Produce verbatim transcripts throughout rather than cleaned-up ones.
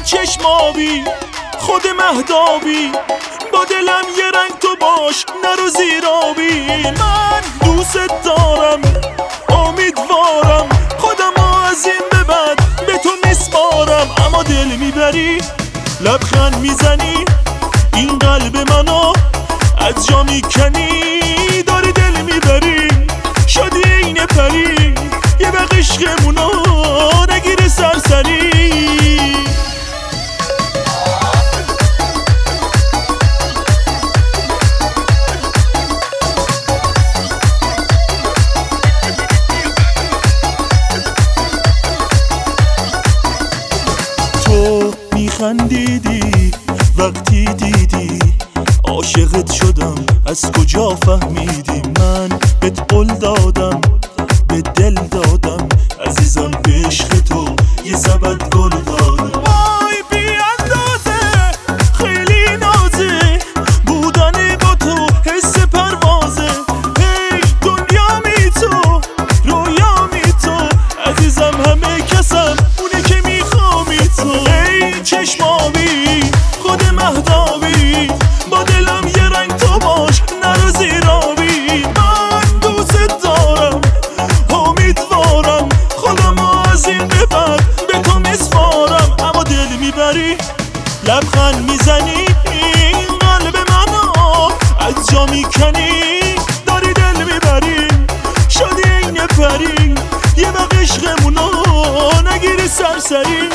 چشمابی خود مهدابی، با دلم یه رنگ تو باش نرو زیرابی. من دوست دارم امیدوارم خودمو از این به بعد به تو میسپارم. اما دل میبری لبخند میزنی این قلب منو از جا میکنی. داری دل میبری شدی اینه پری، یه وقت عشقمونو نگیره سرسری. تو میخندیدی وقتی دیدی عاشقت شدم، از کجا فهمیدی؟ من بهت قول دادم به دل دادم عزیزم، به عشق تو یه زبد گل دادم. وای بی اندازه خیلی نازه بودن با تو، حس پروازه. هی دنیا می تو رویا می تو عزیزم، همه کسم اونه که میخوامی تو. ای چشمابی خود مهدابی، با دلم یه رنگ تو باش نرو زیرابی. من دوست دارم امیدوارم خودمو از این به بعد به تو میسپارم. اما دل میبری لبخند میزنی این قلب منو از جا میکنی. داری دل میبری شدی اینه پری، یه وقت عشقمونو نگیری سرسری.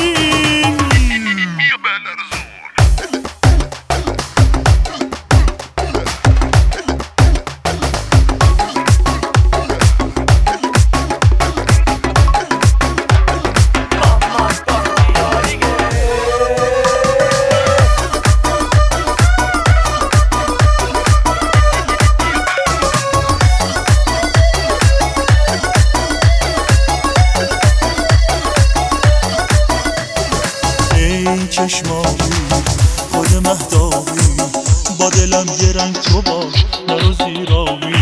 ای چشمابی خود مهدابی، با دلم یه رنگ تو باش نرو زیرابی.